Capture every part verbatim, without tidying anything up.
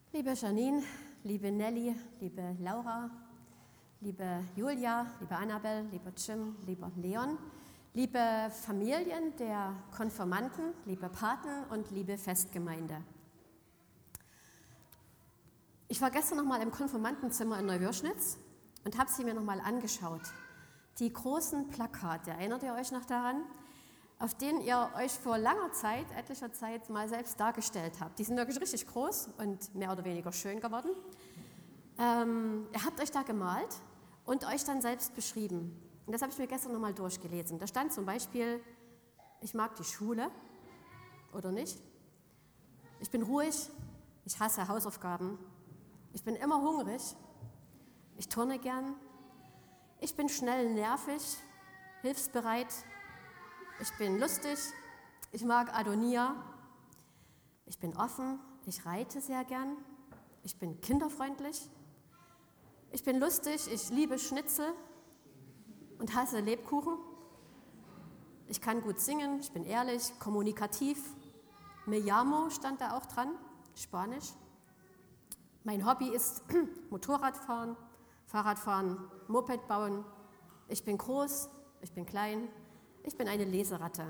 Liebe Janine, liebe Nelly, liebe Laura, liebe Julia, liebe Annabel, lieber Jim, lieber Leon, liebe Familien der Konfirmanden, liebe Paten und liebe Festgemeinde. Ich war gestern noch mal im Konfirmandenzimmer in Neuwürschnitz und habe sie mir noch mal angeschaut. Die großen Plakate, erinnert ihr euch noch daran? Auf denen ihr euch vor langer Zeit, etlicher Zeit, mal selbst dargestellt habt. Die sind wirklich richtig groß und mehr oder weniger schön geworden. Ähm, ihr habt euch da gemalt und euch dann selbst beschrieben. Und das habe ich mir gestern nochmal durchgelesen. Da stand zum Beispiel, ich mag die Schule oder nicht. Ich bin ruhig, ich hasse Hausaufgaben. Ich bin immer hungrig, ich turne gern. Ich bin schnell nervig, hilfsbereit. Ich bin lustig, ich mag Adonia, ich bin offen, ich reite sehr gern, ich bin kinderfreundlich, ich bin lustig, ich liebe Schnitzel und hasse Lebkuchen, ich kann gut singen, ich bin ehrlich, kommunikativ, me llamo stand da auch dran, Spanisch. Mein Hobby ist Motorradfahren, Fahrradfahren, Moped bauen, ich bin groß, ich bin klein. Ich bin eine Leseratte.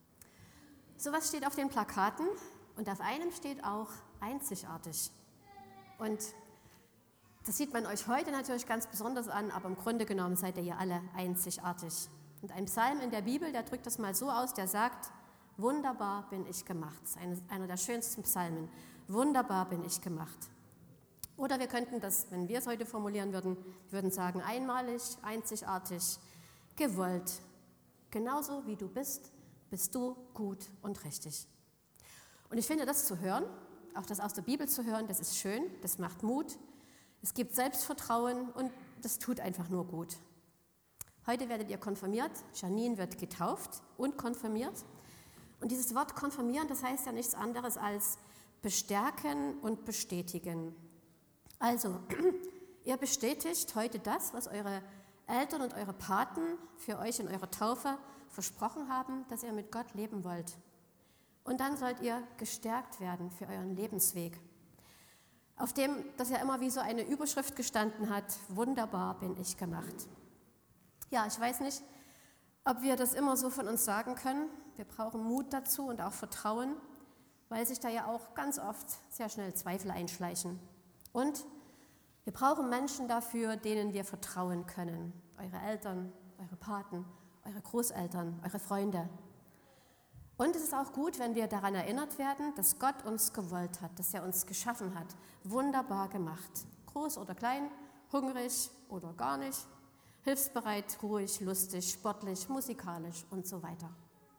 Sowas steht auf den Plakaten und auf einem steht auch einzigartig. Und das sieht man euch heute natürlich ganz besonders an, aber im Grunde genommen seid ihr ja alle einzigartig. Und ein Psalm in der Bibel, der drückt das mal so aus, der sagt, wunderbar bin ich gemacht. Das ist einer der schönsten Psalmen. Wunderbar bin ich gemacht. Oder wir könnten das, wenn wir es heute formulieren würden, wir würden sagen, einmalig, einzigartig, gewollt. Genauso wie du bist, bist du gut und richtig. Und ich finde, das zu hören, auch das aus der Bibel zu hören, das ist schön, das macht Mut, es gibt Selbstvertrauen und das tut einfach nur gut. Heute werdet ihr konfirmiert, Janine wird getauft und konfirmiert. Und dieses Wort konfirmieren, das heißt ja nichts anderes als bestärken und bestätigen. Also, ihr bestätigt heute das, was eure Eltern und eure Paten für euch in eurer Taufe versprochen haben, dass ihr mit Gott leben wollt. Und dann sollt ihr gestärkt werden für euren Lebensweg, auf dem das ja immer wie so eine Überschrift gestanden hat, wunderbar bin ich gemacht. Ja, ich weiß nicht, ob wir das immer so von uns sagen können. Wir brauchen Mut dazu und auch Vertrauen, weil sich da ja auch ganz oft sehr schnell Zweifel einschleichen. Und wir brauchen Menschen dafür, denen wir vertrauen können. Eure Eltern, eure Paten, eure Großeltern, eure Freunde. Und es ist auch gut, wenn wir daran erinnert werden, dass Gott uns gewollt hat, dass er uns geschaffen hat. Wunderbar gemacht. Groß oder klein, hungrig oder gar nicht, hilfsbereit, ruhig, lustig, sportlich, musikalisch und so weiter.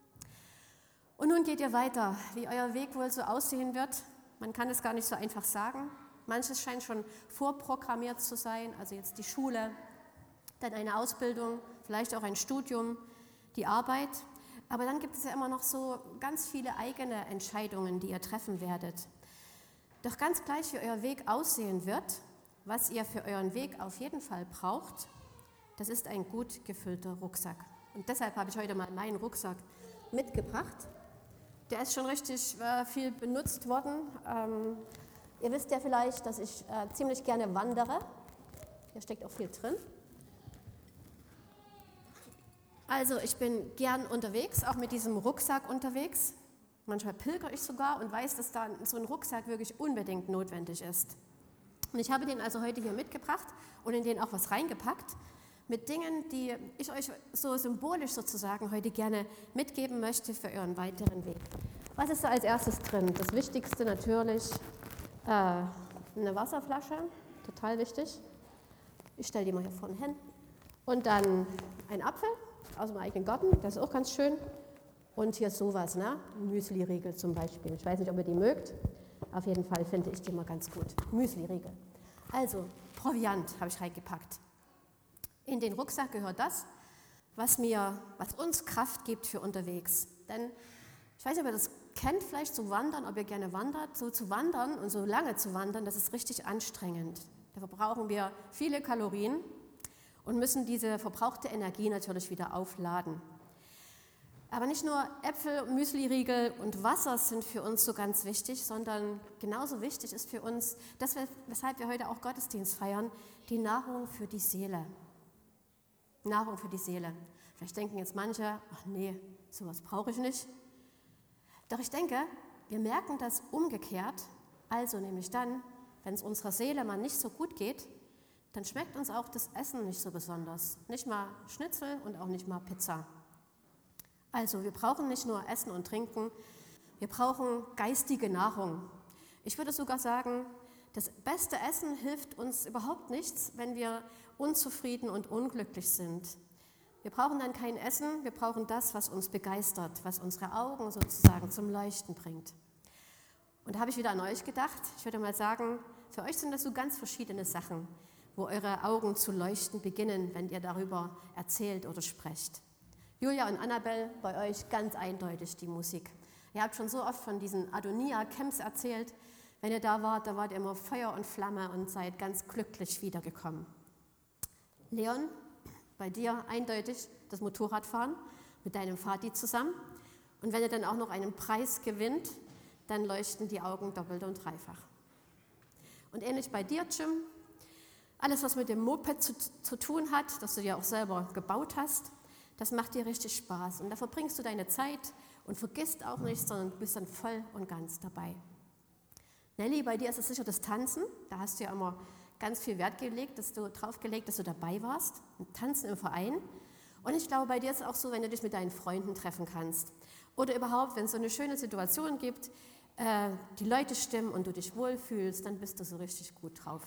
Und nun geht ihr weiter, wie euer Weg wohl so aussehen wird. Man kann es gar nicht so einfach sagen. Manches scheint schon vorprogrammiert zu sein, also jetzt die Schule, dann eine Ausbildung, vielleicht auch ein Studium, die Arbeit. Aber dann gibt es ja immer noch so ganz viele eigene Entscheidungen, die ihr treffen werdet. Doch ganz gleich, wie euer Weg aussehen wird, was ihr für euren Weg auf jeden Fall braucht, das ist ein gut gefüllter Rucksack. Und deshalb habe ich heute mal meinen Rucksack mitgebracht. Der ist schon richtig äh, viel benutzt worden. Ähm, Ihr wisst ja vielleicht, dass ich äh, ziemlich gerne wandere. Hier steckt auch viel drin. Also ich bin gern unterwegs, auch mit diesem Rucksack unterwegs. Manchmal pilgere ich sogar und weiß, dass da so ein Rucksack wirklich unbedingt notwendig ist. Und ich habe den also heute hier mitgebracht und in den auch was reingepackt mit Dingen, die ich euch so symbolisch sozusagen heute gerne mitgeben möchte für euren weiteren Weg. Was ist da als erstes drin? Das Wichtigste natürlich, Äh, eine Wasserflasche, total wichtig. Ich stelle die mal hier vorne hin. Und dann ein Apfel aus dem eigenen Garten, das ist auch ganz schön. Und hier sowas, ne? Müsli-Riegel zum Beispiel. Ich weiß nicht, ob ihr die mögt. Auf jeden Fall finde ich die mal ganz gut. Müsli-Riegel. Also, Proviant habe ich reingepackt. In den Rucksack gehört das, was mir, was uns Kraft gibt für unterwegs. Denn ich weiß nicht, ob ihr das kennt, vielleicht zu wandern, ob ihr gerne wandert. So zu wandern und so lange zu wandern, das ist richtig anstrengend. Da verbrauchen wir viele Kalorien und müssen diese verbrauchte Energie natürlich wieder aufladen. Aber nicht nur Äpfel, Müsliriegel und Wasser sind für uns so ganz wichtig, sondern genauso wichtig ist für uns, das, weshalb wir heute auch Gottesdienst feiern, die Nahrung für die Seele. Nahrung für die Seele. Vielleicht denken jetzt manche, ach nee, sowas brauche ich nicht. Doch ich denke, wir merken das umgekehrt, also nämlich dann, wenn es unserer Seele mal nicht so gut geht, dann schmeckt uns auch das Essen nicht so besonders. Nicht mal Schnitzel und auch nicht mal Pizza. Also wir brauchen nicht nur Essen und Trinken, wir brauchen geistige Nahrung. Ich würde sogar sagen, das beste Essen hilft uns überhaupt nichts, wenn wir unzufrieden und unglücklich sind. Wir brauchen dann kein Essen, wir brauchen das, was uns begeistert, was unsere Augen sozusagen zum Leuchten bringt. Und da habe ich wieder an euch gedacht. Ich würde mal sagen, für euch sind das so ganz verschiedene Sachen, wo eure Augen zu leuchten beginnen, wenn ihr darüber erzählt oder sprecht. Julia und Annabelle, bei euch ganz eindeutig die Musik. Ihr habt schon so oft von diesen Adonia-Camps erzählt. Wenn ihr da wart, da wart ihr immer Feuer und Flamme und seid ganz glücklich wiedergekommen. Leon, bei dir eindeutig das Motorradfahren mit deinem Vati zusammen. Und wenn ihr dann auch noch einen Preis gewinnt, dann leuchten die Augen doppelt und dreifach. Und ähnlich bei dir, Jim, alles, was mit dem Moped zu, zu tun hat, das du ja auch selber gebaut hast, das macht dir richtig Spaß. Und da verbringst du deine Zeit und vergisst auch nichts, sondern bist dann voll und ganz dabei. Nelly, bei dir ist es sicher das Tanzen. Da hast du ja immer ganz viel Wert gelegt, dass du drauf gelegt, dass du dabei warst. Tanzen im Verein. Und ich glaube, bei dir ist es auch so, wenn du dich mit deinen Freunden treffen kannst. Oder überhaupt, wenn es so eine schöne Situation gibt, äh, die Leute stimmen und du dich wohlfühlst, dann bist du so richtig gut drauf.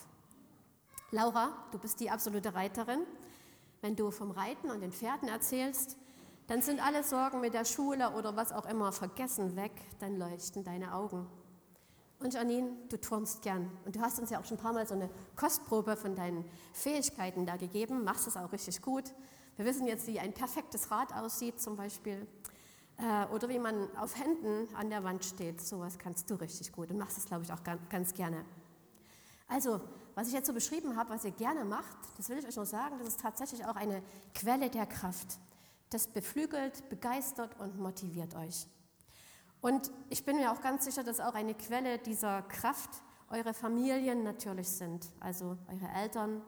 Laura, du bist die absolute Reiterin. Wenn du vom Reiten und den Pferden erzählst, dann sind alle Sorgen mit der Schule oder was auch immer vergessen weg, dann leuchten deine Augen. Und Janine, du turnst gern. Und du hast uns ja auch schon ein paar Mal so eine Kostprobe von deinen Fähigkeiten da gegeben, machst es auch richtig gut. Wir wissen jetzt, wie ein perfektes Rad aussieht zum Beispiel. Äh, oder wie man auf Händen an der Wand steht. Sowas kannst du richtig gut und machst es, glaube ich, auch ganz, ganz gerne. Also, was ich jetzt so beschrieben habe, was ihr gerne macht, das will ich euch noch sagen, das ist tatsächlich auch eine Quelle der Kraft. Das beflügelt, begeistert und motiviert euch. Und ich bin mir auch ganz sicher, dass auch eine Quelle dieser Kraft eure Familien natürlich sind. Also eure Eltern,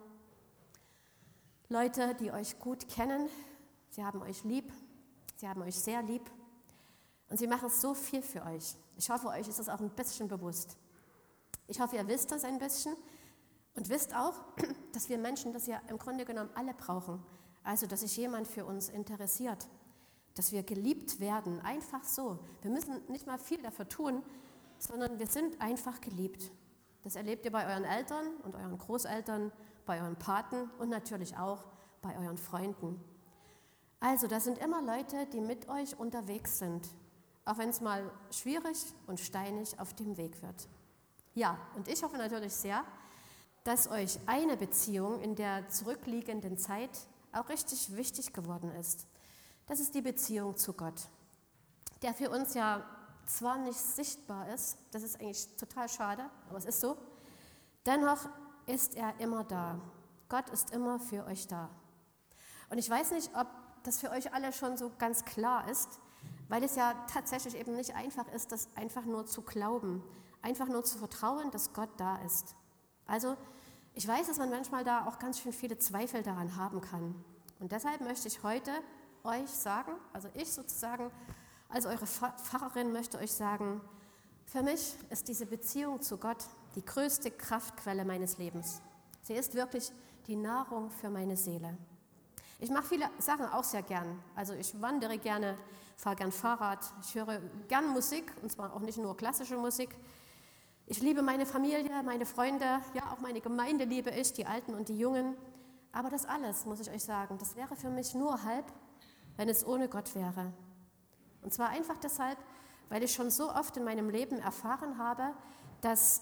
Leute, die euch gut kennen. Sie haben euch lieb, sie haben euch sehr lieb. Und sie machen so viel für euch. Ich hoffe, euch ist das auch ein bisschen bewusst. Ich hoffe, ihr wisst das ein bisschen und wisst auch, dass wir Menschen das ja im Grunde genommen alle brauchen. Also, dass sich jemand für uns interessiert, dass wir geliebt werden, einfach so. Wir müssen nicht mal viel dafür tun, sondern wir sind einfach geliebt. Das erlebt ihr bei euren Eltern und euren Großeltern, bei euren Paten und natürlich auch bei euren Freunden. Also, das sind immer Leute, die mit euch unterwegs sind, auch wenn es mal schwierig und steinig auf dem Weg wird. Ja, und ich hoffe natürlich sehr, dass euch eine Beziehung in der zurückliegenden Zeit auch richtig wichtig geworden ist. Das ist die Beziehung zu Gott, der für uns ja zwar nicht sichtbar ist, das ist eigentlich total schade, aber es ist so, dennoch ist er immer da. Gott ist immer für euch da. Und ich weiß nicht, ob das für euch alle schon so ganz klar ist, weil es ja tatsächlich eben nicht einfach ist, das einfach nur zu glauben, einfach nur zu vertrauen, dass Gott da ist. Also ich weiß, dass man manchmal da auch ganz schön viele Zweifel daran haben kann. Und deshalb möchte ich heute euch sagen, also ich sozusagen als eure Pfarrerin möchte euch sagen, für mich ist diese Beziehung zu Gott die größte Kraftquelle meines Lebens. Sie ist wirklich die Nahrung für meine Seele. Ich mache viele Sachen auch sehr gern. Also ich wandere gerne, fahre gern Fahrrad, ich höre gern Musik, und zwar auch nicht nur klassische Musik. Ich liebe meine Familie, meine Freunde, ja auch meine Gemeinde liebe ich, die Alten und die Jungen. Aber das alles, muss ich euch sagen, das wäre für mich nur halb, wenn es ohne Gott wäre. Und zwar einfach deshalb, weil ich schon so oft in meinem Leben erfahren habe, dass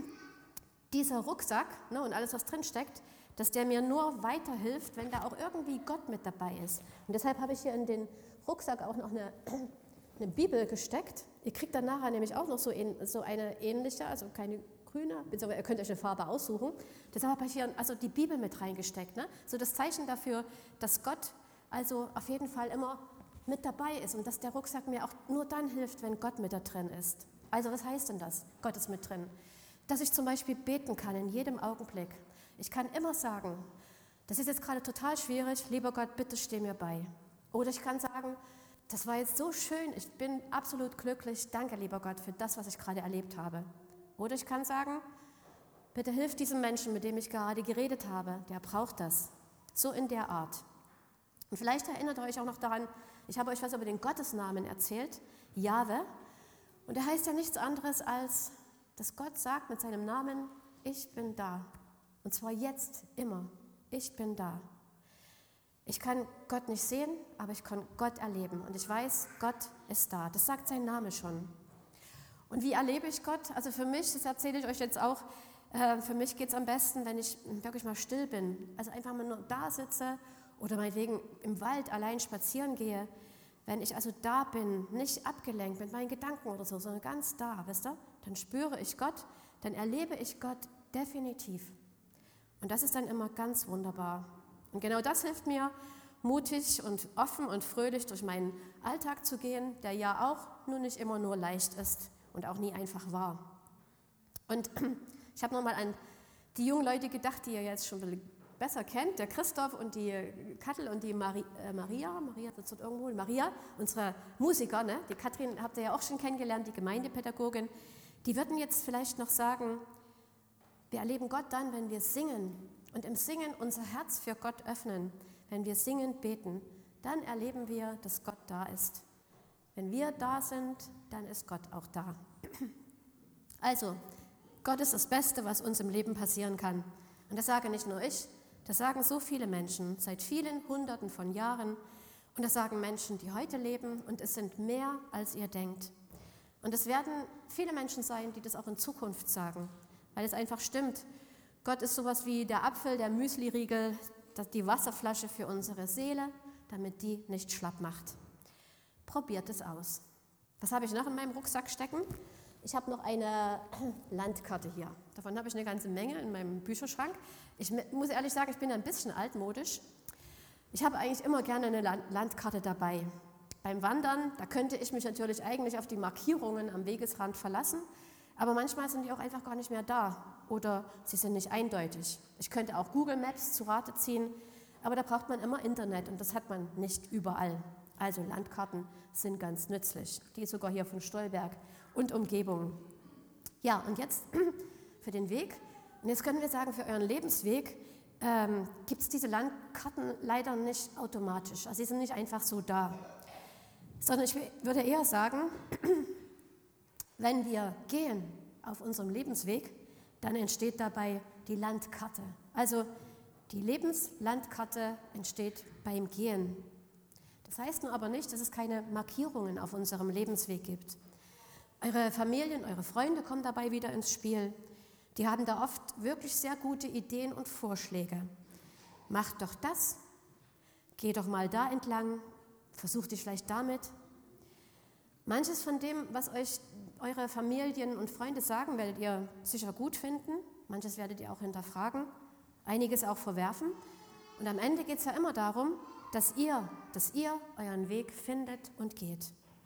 dieser Rucksack, ne, und alles, was drin steckt, dass der mir nur weiterhilft, wenn da auch irgendwie Gott mit dabei ist. Und deshalb habe ich hier in den Rucksack auch noch eine, eine Bibel gesteckt. Ihr kriegt dann nachher nämlich auch noch so, ein, so eine ähnliche, also keine grüne, beziehungsweise ihr könnt euch eine Farbe aussuchen. Deshalb habe ich hier also die Bibel mit reingesteckt. Ne? So das Zeichen dafür, dass Gott also auf jeden Fall immer mit dabei ist und dass der Rucksack mir auch nur dann hilft, wenn Gott mit da drin ist. Also was heißt denn das? Gott ist mit drin. Dass ich zum Beispiel beten kann in jedem Augenblick. Ich kann immer sagen, das ist jetzt gerade total schwierig, lieber Gott, bitte steh mir bei. Oder ich kann sagen, das war jetzt so schön, ich bin absolut glücklich, danke lieber Gott für das, was ich gerade erlebt habe. Oder ich kann sagen, bitte hilf diesem Menschen, mit dem ich gerade geredet habe, der braucht das. So in der Art. Und vielleicht erinnert ihr euch auch noch daran, ich habe euch was über den Gottesnamen erzählt, Jahwe. Und der heißt ja nichts anderes als, dass Gott sagt mit seinem Namen, ich bin da. Und zwar jetzt, immer. Ich bin da. Ich kann Gott nicht sehen, aber ich kann Gott erleben. Und ich weiß, Gott ist da. Das sagt sein Name schon. Und wie erlebe ich Gott? Also für mich, das erzähle ich euch jetzt auch, äh, für mich geht es am besten, wenn ich wirklich mal still bin. Also einfach mal nur da sitze oder meinetwegen im Wald allein spazieren gehe. Wenn ich also da bin, nicht abgelenkt mit meinen Gedanken oder so, sondern ganz da, wisst ihr? Dann spüre ich Gott, dann erlebe ich Gott definitiv. Und das ist dann immer ganz wunderbar. Und genau das hilft mir, mutig und offen und fröhlich durch meinen Alltag zu gehen, der ja auch nun nicht immer nur leicht ist und auch nie einfach war. Und ich habe nochmal an die jungen Leute gedacht, die ihr jetzt schon ein bisschen besser kennt, der Christoph und die Kattel und die Mari, äh, Maria, Maria sitzt dort irgendwo, Maria, unsere Musiker, ne? Die Katrin habt ihr ja auch schon kennengelernt, die Gemeindepädagogin, die würden jetzt vielleicht noch sagen, wir erleben Gott dann, wenn wir singen und im Singen unser Herz für Gott öffnen. Wenn wir singen, beten, dann erleben wir, dass Gott da ist. Wenn wir da sind, dann ist Gott auch da. Also, Gott ist das Beste, was uns im Leben passieren kann. Und das sage nicht nur ich, das sagen so viele Menschen seit vielen Hunderten von Jahren. Und das sagen Menschen, die heute leben. Und es sind mehr, als ihr denkt. Und es werden viele Menschen sein, die das auch in Zukunft sagen. Weil es einfach stimmt. Gott ist sowas wie der Apfel, der Müsliriegel, die Wasserflasche für unsere Seele, damit die nicht schlapp macht. Probiert es aus. Was habe ich noch in meinem Rucksack stecken? Ich habe noch eine Landkarte hier. Davon habe ich eine ganze Menge in meinem Bücherschrank. Ich muss ehrlich sagen, ich bin ein bisschen altmodisch. Ich habe eigentlich immer gerne eine Landkarte dabei. Beim Wandern, da könnte ich mich natürlich eigentlich auf die Markierungen am Wegesrand verlassen. Aber manchmal sind die auch einfach gar nicht mehr da oder sie sind nicht eindeutig. Ich könnte auch Google Maps zu Rate ziehen, aber da braucht man immer Internet und das hat man nicht überall. Also Landkarten sind ganz nützlich, die sogar hier von Stolberg und Umgebung. Ja, und jetzt für den Weg. Und jetzt können wir sagen, für euren Lebensweg ähm, gibt es diese Landkarten leider nicht automatisch. Also sie sind nicht einfach so da. Sondern ich würde eher sagen, wenn wir gehen auf unserem Lebensweg, dann entsteht dabei die Landkarte. Also die Lebenslandkarte entsteht beim Gehen. Das heißt nur aber nicht, dass es keine Markierungen auf unserem Lebensweg gibt. Eure Familien, eure Freunde kommen dabei wieder ins Spiel. Die haben da oft wirklich sehr gute Ideen und Vorschläge. Macht doch das, geh doch mal da entlang, versucht dich vielleicht damit. Manches von dem, was euch eure Familien und Freunde sagen, werdet ihr sicher gut finden. Manches werdet ihr auch hinterfragen, einiges auch verwerfen. Und am Ende geht es ja immer darum, dass ihr, dass ihr euren Weg findet und geht.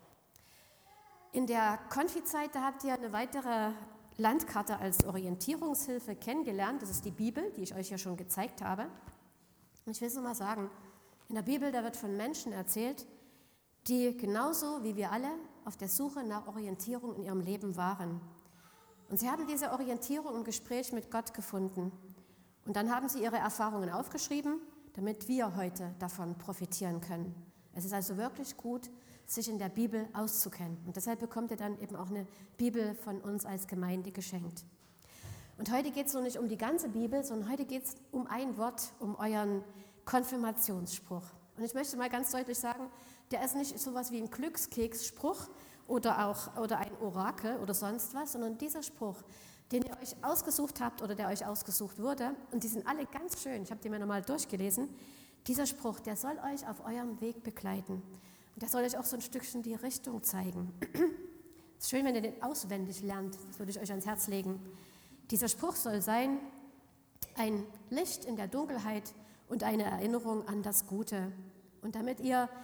In der Konfizeit, da habt ihr eine weitere Landkarte als Orientierungshilfe kennengelernt. Das ist die Bibel, die ich euch ja schon gezeigt habe. Und ich will es nur mal sagen, in der Bibel, da wird von Menschen erzählt, die genauso wie wir alle auf der Suche nach Orientierung in ihrem Leben waren. Und sie haben diese Orientierung im Gespräch mit Gott gefunden. Und dann haben sie ihre Erfahrungen aufgeschrieben, damit wir heute davon profitieren können. Es ist also wirklich gut, sich in der Bibel auszukennen. Und deshalb bekommt ihr dann eben auch eine Bibel von uns als Gemeinde geschenkt. Und heute geht es noch nicht um die ganze Bibel, sondern heute geht es um ein Wort, um euren Konfirmationsspruch. Und ich möchte mal ganz deutlich sagen, der ist nicht sowas wie ein Glückskeksspruch oder auch oder ein Orakel oder sonst was, sondern dieser Spruch, den ihr euch ausgesucht habt oder der euch ausgesucht wurde, und die sind alle ganz schön, ich habe die mir nochmal durchgelesen, dieser Spruch, der soll euch auf eurem Weg begleiten. Und der soll euch auch so ein Stückchen die Richtung zeigen. Es ist schön, wenn ihr den auswendig lernt, das würde ich euch ans Herz legen. Dieser Spruch soll sein, ein Licht in der Dunkelheit und eine Erinnerung an das Gute. Und damit ihr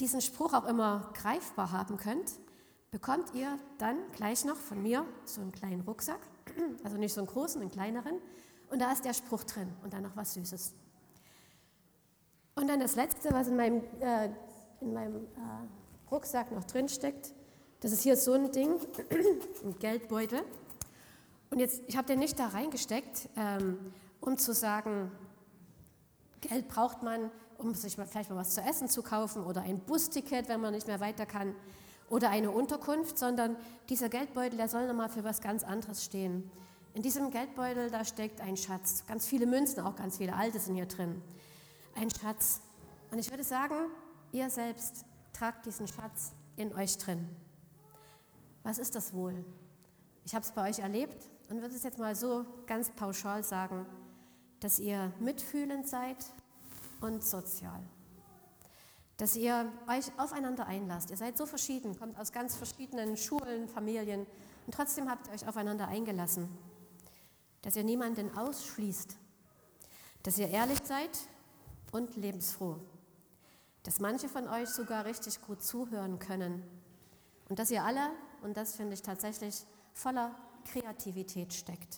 diesen Spruch auch immer greifbar haben könnt, bekommt ihr dann gleich noch von mir so einen kleinen Rucksack, also nicht so einen großen, einen kleineren, und da ist der Spruch drin und dann noch was Süßes. Und dann das Letzte, was in meinem, äh, in meinem äh, Rucksack noch drin steckt, das ist hier so ein Ding, ein Geldbeutel. Und jetzt, ich habe den nicht da reingesteckt, ähm, um zu sagen, Geld braucht man, um sich mal, vielleicht mal was zu essen zu kaufen oder ein Busticket, wenn man nicht mehr weiter kann, oder eine Unterkunft, sondern dieser Geldbeutel, der soll nochmal für was ganz anderes stehen. In diesem Geldbeutel, da steckt ein Schatz. Ganz viele Münzen, auch ganz viele alte sind hier drin. Ein Schatz. Und ich würde sagen, ihr selbst tragt diesen Schatz in euch drin. Was ist das wohl? Ich habe es bei euch erlebt und würde es jetzt mal so ganz pauschal sagen, dass ihr mitfühlend seid und sozial. Dass ihr euch aufeinander einlasst. Ihr seid so verschieden, kommt aus ganz verschiedenen Schulen, Familien und trotzdem habt ihr euch aufeinander eingelassen. Dass ihr niemanden ausschließt. Dass ihr ehrlich seid und lebensfroh. Dass manche von euch sogar richtig gut zuhören können. Und dass ihr alle, und das finde ich tatsächlich, voller Kreativität steckt.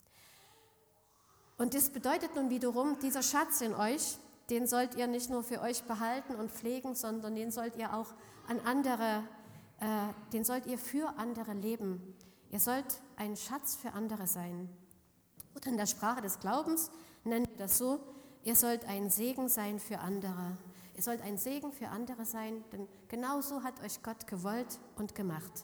Und das bedeutet nun wiederum, dieser Schatz in euch, den sollt ihr nicht nur für euch behalten und pflegen, sondern den sollt ihr auch an andere, äh, den sollt ihr für andere leben. Ihr sollt ein Schatz für andere sein. Oder in der Sprache des Glaubens nennen wir das so, ihr sollt ein Segen sein für andere. Ihr sollt ein Segen für andere sein, denn genau so hat euch Gott gewollt und gemacht.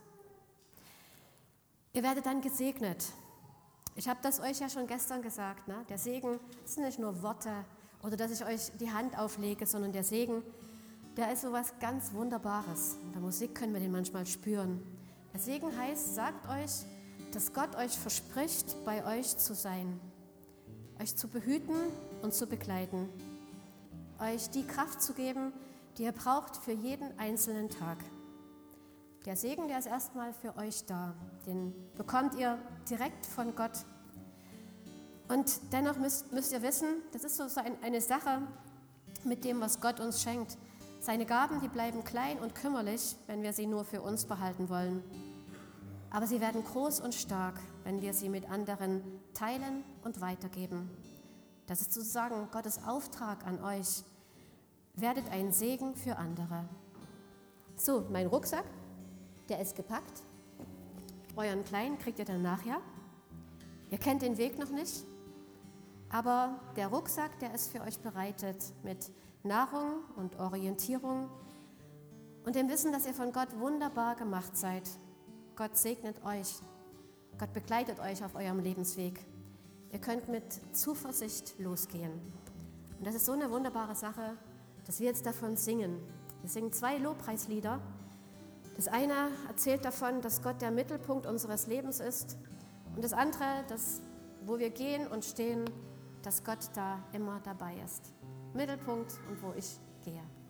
Ihr werdet dann gesegnet. Ich habe das euch ja schon gestern gesagt. Ne? Der Segen sind nicht nur Worte oder dass ich euch die Hand auflege, sondern der Segen, der ist so was ganz Wunderbares. In der Musik können wir den manchmal spüren. Der Segen heißt, sagt euch, dass Gott euch verspricht, bei euch zu sein, euch zu behüten und zu begleiten, euch die Kraft zu geben, die ihr braucht für jeden einzelnen Tag. Der Segen, der ist erstmal für euch da. Den bekommt ihr direkt von Gott. Und dennoch müsst, müsst ihr wissen, das ist so eine Sache mit dem, was Gott uns schenkt. Seine Gaben, die bleiben klein und kümmerlich, wenn wir sie nur für uns behalten wollen. Aber sie werden groß und stark, wenn wir sie mit anderen teilen und weitergeben. Das ist sozusagen Gottes Auftrag an euch. Werdet ein Segen für andere. So, mein Rucksack. Der ist gepackt. Euren kleinen kriegt ihr dann nachher. Ihr kennt den Weg noch nicht, aber der Rucksack, der ist für euch bereitet mit Nahrung und Orientierung und dem Wissen, dass ihr von Gott wunderbar gemacht seid. Gott segnet euch. Gott begleitet euch auf eurem Lebensweg. Ihr könnt mit Zuversicht losgehen. Und das ist so eine wunderbare Sache, dass wir jetzt davon singen. Wir singen zwei Lobpreislieder. Das eine erzählt davon, dass Gott der Mittelpunkt unseres Lebens ist und das andere, dass, wo wir gehen und stehen, dass Gott da immer dabei ist. Mittelpunkt und wo ich gehe.